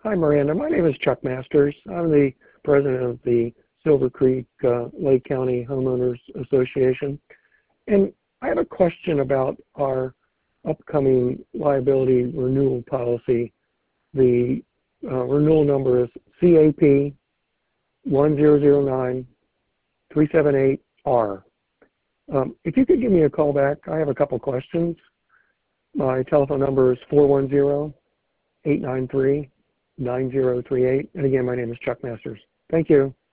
Hi, Miranda. My name is Chuck Masters. I'm the president of the Silver Creek Lake County Homeowners Association. And I have a question about our upcoming liability renewal policy. The renewal number is CAP 1009-378R. If you could give me a call back, I have a couple questions. My telephone number is 410-893-9038. And again, my name is Chuck Masters. Thank you.